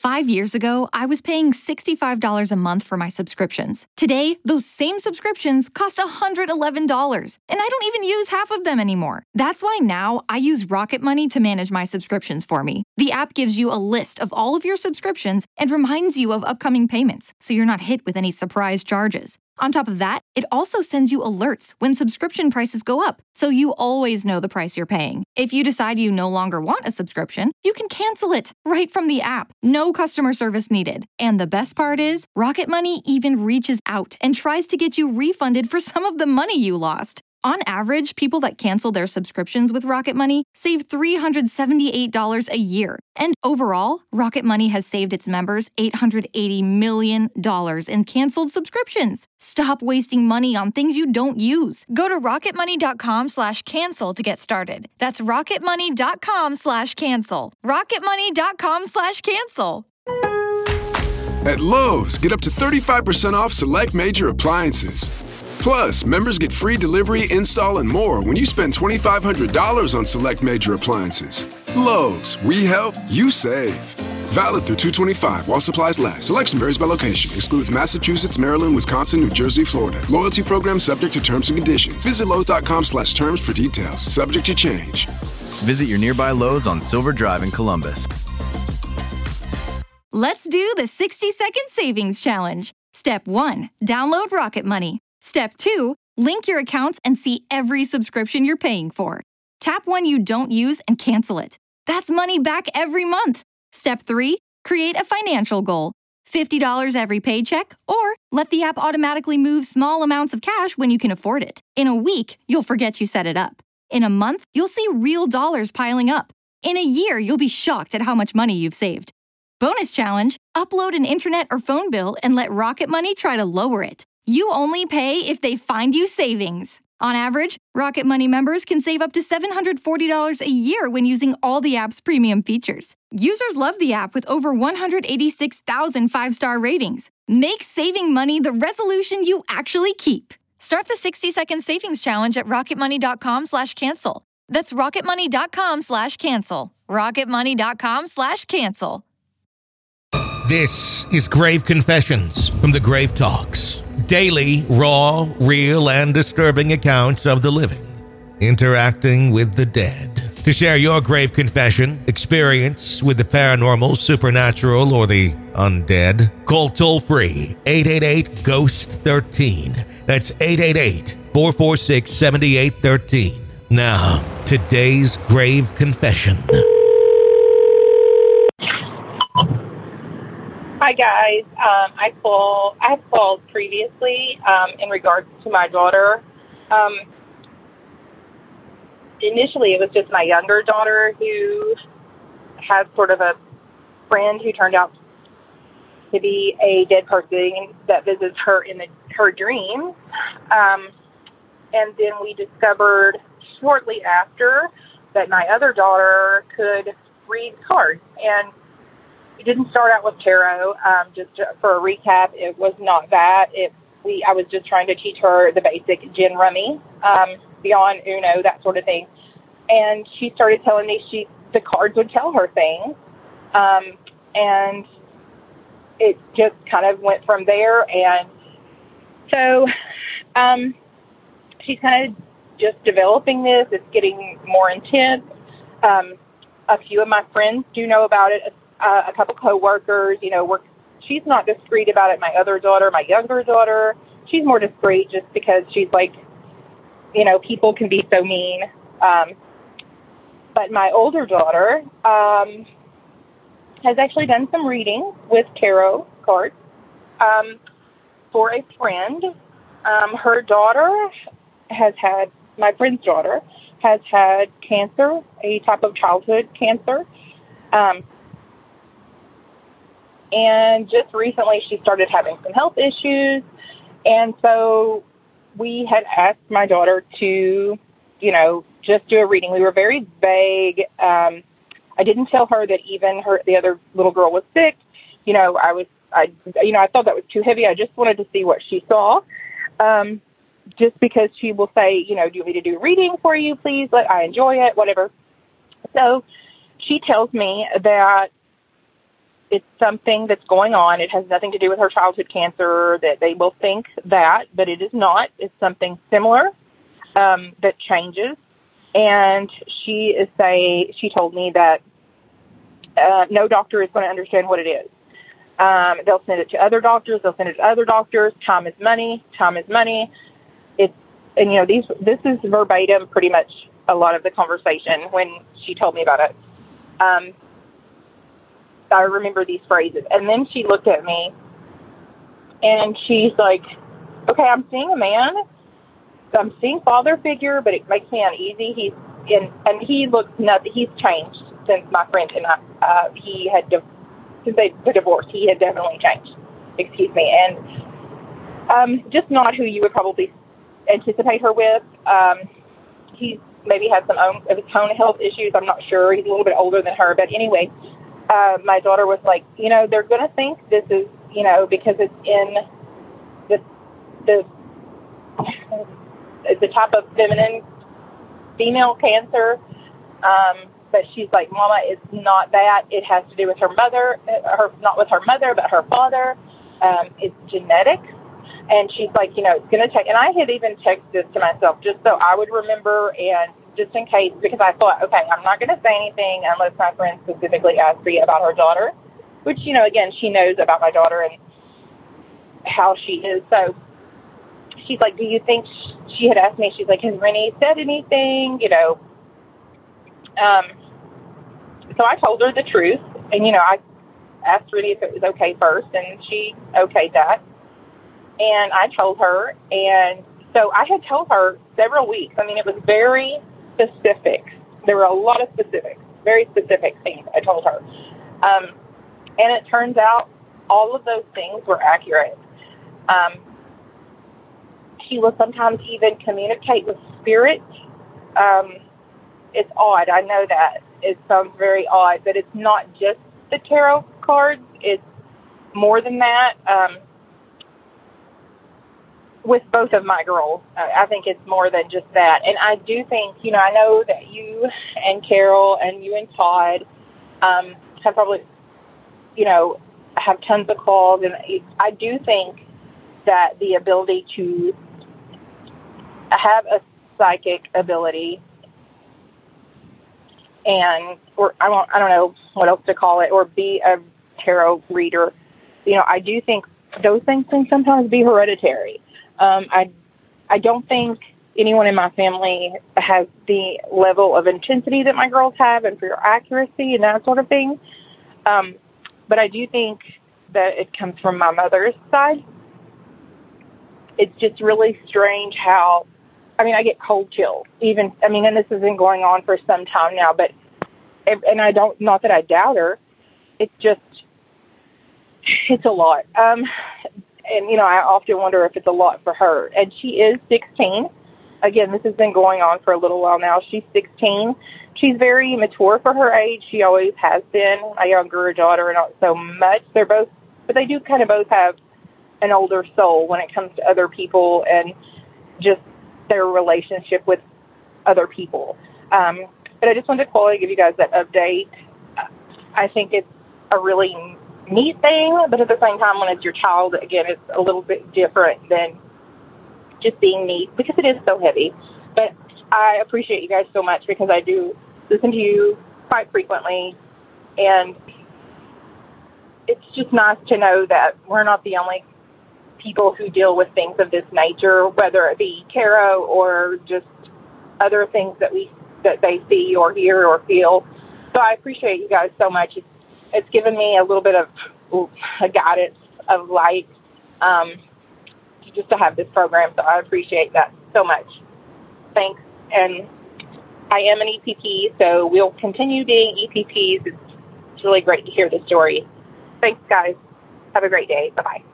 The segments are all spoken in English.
5 years ago, I was paying $65 a month for my subscriptions. Today, those same subscriptions cost $111, and I don't even use half of them anymore. That's why now I use Rocket Money to manage my subscriptions for me. The app gives you a list of all of your subscriptions and reminds you of upcoming payments, so you're not hit with any surprise charges. On top of that, it also sends you alerts when subscription prices go up, so you always know the price you're paying. If you decide you no longer want a subscription, you can cancel it right from the app. No customer service needed. And the best part is, Rocket Money even reaches out and tries to get you refunded for some of the money you lost. On average, people that cancel their subscriptions with Rocket Money save $378 a year. And overall, Rocket Money has saved its members $880 million in canceled subscriptions. Stop wasting money on things you don't use. Go to rocketmoney.com/cancel to get started. That's rocketmoney.com/cancel. rocketmoney.com/cancel. At Lowe's, get up to 35% off select major appliances. Plus, members get free delivery, install, and more when you spend $2,500 on select major appliances. Lowe's, we help, you save. Valid through 2/25 while supplies last. Selection varies by location. Excludes Massachusetts, Maryland, Wisconsin, New Jersey, Florida. Loyalty program subject to terms and conditions. Visit Lowe's.com/terms for details. Subject to change. Visit your nearby Lowe's on Silver Drive in Columbus. Let's do the 60-second savings challenge. Step 1, download Rocket Money. Step 2, link your accounts and see every subscription you're paying for. Tap one you don't use and cancel it. That's money back every month. Step 3, create a financial goal. $50 every paycheck, or let the app automatically move small amounts of cash when you can afford it. In a week, you'll forget you set it up. In a month, you'll see real dollars piling up. In a year, you'll be shocked at how much money you've saved. Bonus challenge, upload an internet or phone bill and let Rocket Money try to lower it. You only pay if they find you savings. On average, Rocket Money members can save up to $740 a year when using all the app's premium features. Users love the app with over 186,000 five-star ratings. Make saving money the resolution you actually keep. Start the 60-second savings challenge at rocketmoney.com/cancel. That's rocketmoney.com/cancel. rocketmoney.com/cancel. This is Grave Confessions from the Grave Talks. Daily, raw, real, and disturbing accounts of the living interacting with the dead. To share your grave confession, experience with the paranormal, supernatural, or the undead, call toll-free 888-GHOST-13. That's 888-446-7813. Now, today's grave confession. Hi guys, I've called previously in regards to my daughter. Initially, it was just my younger daughter who has sort of a friend who turned out to be a dead person that visits her in her dreams. And then we discovered shortly after that my other daughter could read cards. And it didn't start out with tarot. Just for a recap, it was not that. I was just trying to teach her the basic gin rummy, beyond Uno, that sort of thing. And she started telling me the cards would tell her things. And it just kind of went from there. And so she's kind of just developing this. It's getting more intense. A few of my friends do know about it. A couple coworkers, she's not discreet about it. My other daughter, my younger daughter, she's more discreet just because she's like, people can be so mean. But my older daughter has actually done some reading with tarot cards for a friend. Her daughter my friend's daughter has had cancer, a type of childhood cancer. And just recently she started having some health issues. And so we had asked my daughter to, just do a reading. We were very vague. I didn't tell her that even the other little girl was sick. I thought that was too heavy. I just wanted to see what she saw. Just because she will say, do you want me to do a reading for you, please? I enjoy it, whatever. So she tells me that it's something that's going on. It has nothing to do with her childhood cancer, that they will think that, but it is not. It's something similar that changes. And she told me that no doctor is going to understand what it is. They'll send it to other doctors. Time is money. This is verbatim pretty much a lot of the conversation when she told me about it. I remember these phrases. And then she looked at me and she's like, okay, I'm seeing a man. I'm seeing father figure, but it makes me uneasy. He looks nuts. He's changed since my friend and I, since the divorce, he had definitely changed. Excuse me. And just not who you would probably anticipate her with. He's maybe had some of his own health issues. I'm not sure. He's a little bit older than her. But anyway, my daughter was like, they're going to think this is, because it's in the type of female cancer. But she's like, Mama, it's not that. It has to do with her mother, not with her mother, but her father. It's genetic. And she's like, it's going to take, and I had even texted this to myself just so I would remember and just in case, because I thought, okay, I'm not going to say anything unless my friend specifically asks me about her daughter, which, again, she knows about my daughter and how she is. So she's like, do you think, she had asked me, she's like, has Rennie said anything, so I told her the truth, and, I asked Rennie if it was okay first, and she okayed that. And I told her, and so I had told her several weeks. I mean, it was very specific. There were a lot of specifics, very specific things I told her. And it turns out all of those things were accurate. She will sometimes even communicate with spirit. It's odd. I know that. It sounds very odd, but it's not just the tarot cards. It's more than that. With both of my girls, I think it's more than just that. And I do think, I know that you and Carol and you and Todd have probably, have tons of calls. And I do think that the ability to have a psychic ability or I don't know what else to call it, or be a tarot reader, I do think those things can sometimes be hereditary. I don't think anyone in my family has the level of intensity that my girls have and for your accuracy and that sort of thing. But I do think that it comes from my mother's side. It's just really strange how, I get cold chills and this has been going on for some time now, but, and not that I doubt her. It's just, it's a lot. And, I often wonder if it's a lot for her. And she is 16. Again, this has been going on for a little while now. She's 16. She's very mature for her age. She always has been. My younger daughter, not so much. But they do kind of both have an older soul when it comes to other people and just their relationship with other people. But I just wanted to call and give you guys that update. I think it's a really neat thing, but at the same time, when it's your child, again, it's a little bit different than just being neat because it is so heavy. But I appreciate you guys so much because I do listen to you quite frequently, and it's just nice to know that we're not the only people who deal with things of this nature, whether it be tarot or just other things that they see or hear or feel. So I appreciate you guys so much. It's given me a little bit of a guidance of light just to have this program. So I appreciate that so much. Thanks. And I am an EPP, so we'll continue being EPPs. It's really great to hear the story. Thanks, guys. Have a great day. Bye-bye.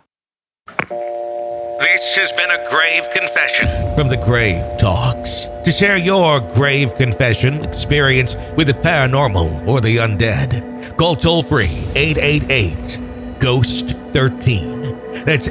This has been a Grave Confession from the Grave Talks. To share your grave confession experience with the paranormal or the undead, call toll-free 888-GHOST-13. That's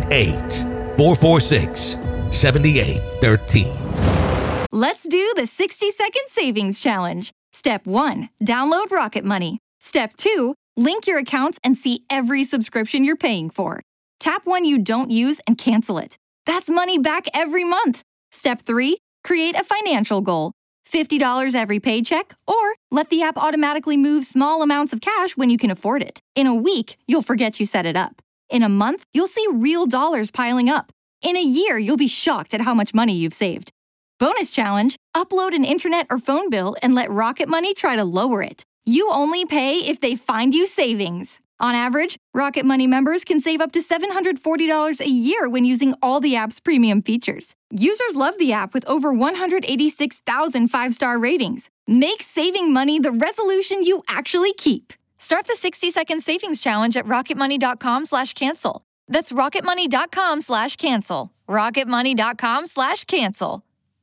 888-446-7813. Let's do the 60-second savings challenge. Step 1, download Rocket Money. Step 2, Link your accounts and see every subscription you're paying for. Tap one you don't use and cancel it. That's money back every month. Step 3, create a financial goal. $50 every paycheck, or let the app automatically move small amounts of cash when you can afford it. In a week, you'll forget you set it up. In a month, you'll see real dollars piling up. In a year, you'll be shocked at how much money you've saved. Bonus challenge, upload an internet or phone bill and let Rocket Money try to lower it. You only pay if they find you savings. On average, Rocket Money members can save up to $740 a year when using all the app's premium features. Users love the app with over 186,000 five-star ratings. Make saving money the resolution you actually keep. Start the 60-second savings challenge at rocketmoney.com/cancel. That's rocketmoney.com/cancel. rocketmoney.com/cancel.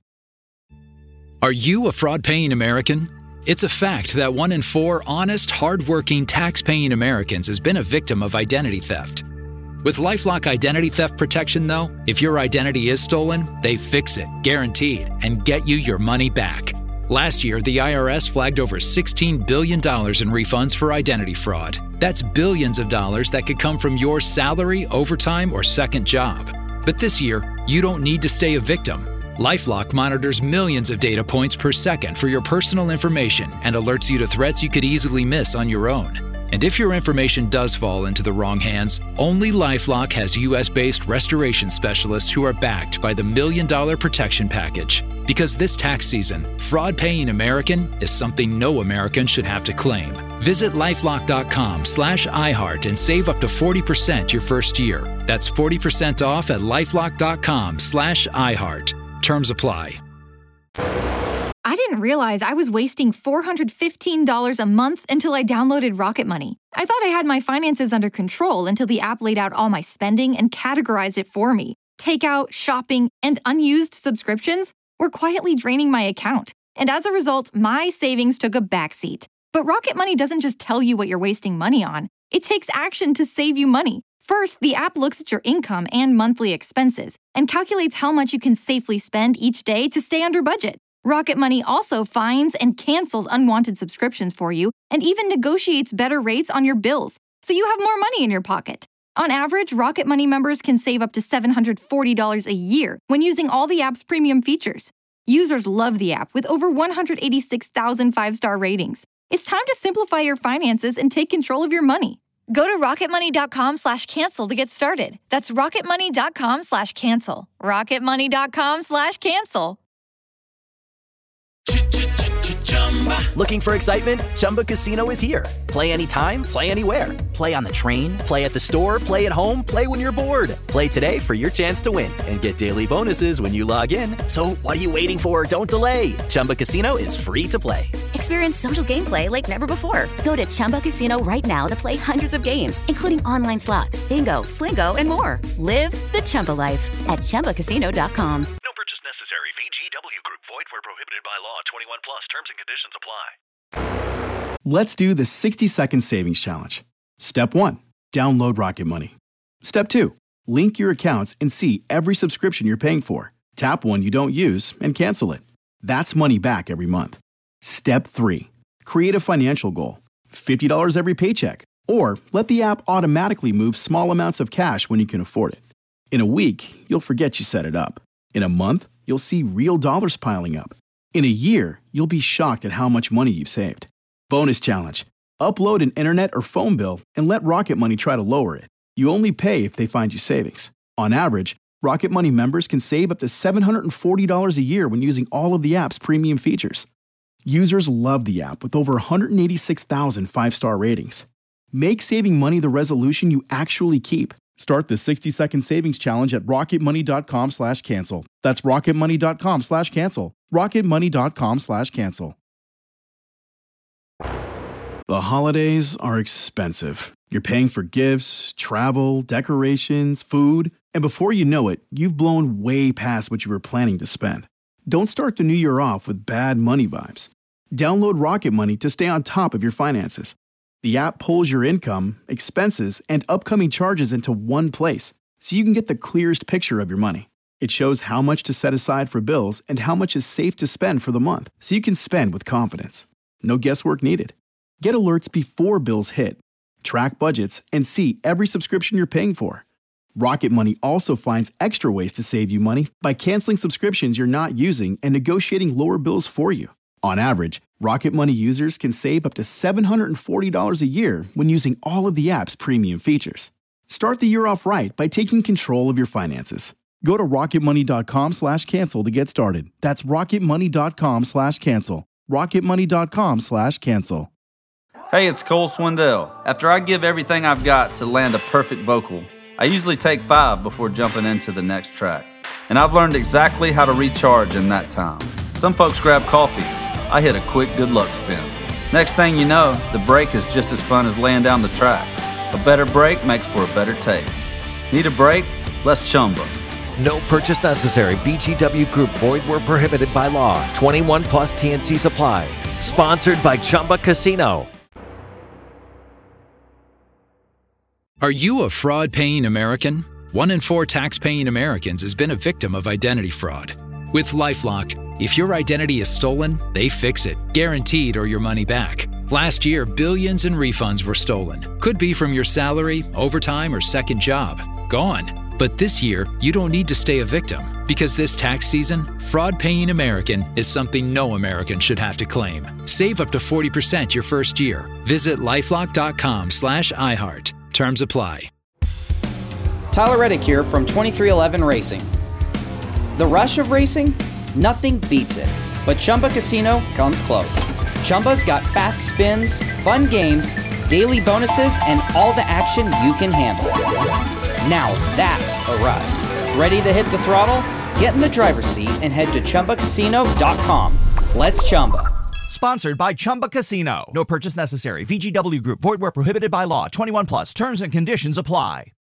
Are you a fraud-paying American? It's a fact that 1 in 4 honest, hard-working, tax-paying Americans has been a victim of identity theft. With LifeLock Identity Theft Protection, though, if your identity is stolen, they fix it, guaranteed, and get you your money back. Last year, the IRS flagged over $16 billion in refunds for identity fraud. That's billions of dollars that could come from your salary, overtime, or second job. But this year, you don't need to stay a victim. LifeLock monitors millions of data points per second for your personal information and alerts you to threats you could easily miss on your own. And if your information does fall into the wrong hands, only LifeLock has US-based restoration specialists who are backed by the $1 Million Protection Package. Because this tax season, fraud-paying American is something no American should have to claim. Visit LifeLock.com/iHeart and save up to 40% your first year. That's 40% off at LifeLock.com/iHeart. Terms apply. I didn't realize I was wasting $415 a month until I downloaded Rocket Money. I thought I had my finances under control until the app laid out all my spending and categorized it for me. Takeout, shopping, and unused subscriptions were quietly draining my account. And as a result, my savings took a backseat. But Rocket Money doesn't just tell you what you're wasting money on. It takes action to save you money. First, the app looks at your income and monthly expenses and calculates how much you can safely spend each day to stay under budget. Rocket Money also finds and cancels unwanted subscriptions for you and even negotiates better rates on your bills, so you have more money in your pocket. On average, Rocket Money members can save up to $740 a year when using all the app's premium features. Users love the app with over 186,000 five-star ratings. It's time to simplify your finances and take control of your money. Go to rocketmoney.com/cancel to get started. That's rocketmoney.com/cancel. rocketmoney.com/cancel. Looking for excitement? Chumba Casino is here. Play anytime, play anywhere. Play on the train, play at the store, play at home, play when you're bored. Play today for your chance to win and get daily bonuses when you log in. So what are you waiting for? Don't delay. Chumba Casino is free to play. Experience social gameplay like never before. Go to Chumba Casino right now to play hundreds of games, including online slots, bingo, Slingo, and more. Live the Chumba life at ChumbaCasino.com. No purchase necessary. VGW Group. Void where prohibited by law. 21 plus. Terms and conditions apply. Let's do the 60-second savings challenge. Step 1, download Rocket Money. Step 2, link your accounts and see every subscription you're paying for. Tap one you don't use and cancel it. That's money back every month. Step 3, create a financial goal. $50 every paycheck. Or let the app automatically move small amounts of cash when you can afford it. In a week, you'll forget you set it up. In a month, you'll see real dollars piling up. In a year, you'll be shocked at how much money you've saved. Bonus challenge. Upload an internet or phone bill and let Rocket Money try to lower it. You only pay if they find you savings. On average, Rocket Money members can save up to $740 a year when using all of the app's premium features. Users love the app with over 186,000 five-star ratings. Make saving money the resolution you actually keep. Start the 60-second savings challenge at rocketmoney.com/cancel. That's rocketmoney.com/cancel. rocketmoney.com/cancel. The holidays are expensive. You're paying for gifts, travel, decorations, food, and before you know it, you've blown way past what you were planning to spend. Don't start the new year off with bad money vibes. Download Rocket Money to stay on top of your finances. The app pulls your income, expenses, and upcoming charges into one place, so you can get the clearest picture of your money. It shows how much to set aside for bills and how much is safe to spend for the month, so you can spend with confidence. No guesswork needed. Get alerts before bills hit. track budgets, and see every subscription you're paying for. Rocket Money also finds extra ways to save you money by canceling subscriptions you're not using and negotiating lower bills for you. On average, Rocket Money users can save up to $740 a year when using all of the app's premium features. Start the year off right by taking control of your finances. Go to rocketmoney.com/cancel to get started. That's rocketmoney.com/cancel. rocketmoney.com/cancel. Hey, it's Cole Swindell. After I give everything I've got to land a perfect vocal, I usually take 5 before jumping into the next track. And I've learned exactly how to recharge in that time. Some folks grab coffee. I hit a quick good luck spin. Next thing you know, the break is just as fun as laying down the track. A better break makes for a better take. Need a break? Let's Chumba. No purchase necessary. VGW Group. Void where prohibited by law. 21 plus TNCs apply. Sponsored by Chumba Casino. Are you a fraud-paying American? 1 in 4 tax-paying Americans has been a victim of identity fraud. With LifeLock, if your identity is stolen, they fix it, guaranteed, or your money back. Last year, billions in refunds were stolen. Could be from your salary, overtime, or second job. Gone. But this year, you don't need to stay a victim, because this tax season, fraud-paying American is something no American should have to claim. Save up to 40% your first year. Visit lifelock.com/iHeart. Terms apply. Tyler Reddick here from 2311 Racing. The rush of racing? Nothing beats it. But Chumba Casino comes close. Chumba's got fast spins, fun games, daily bonuses, and all the action you can handle. Now that's a ride. Ready to hit the throttle? Get in the driver's seat and head to ChumbaCasino.com. Let's Chumba. Sponsored by Chumba Casino. No purchase necessary. VGW Group. Void where prohibited by law. 21 plus. Terms and conditions apply.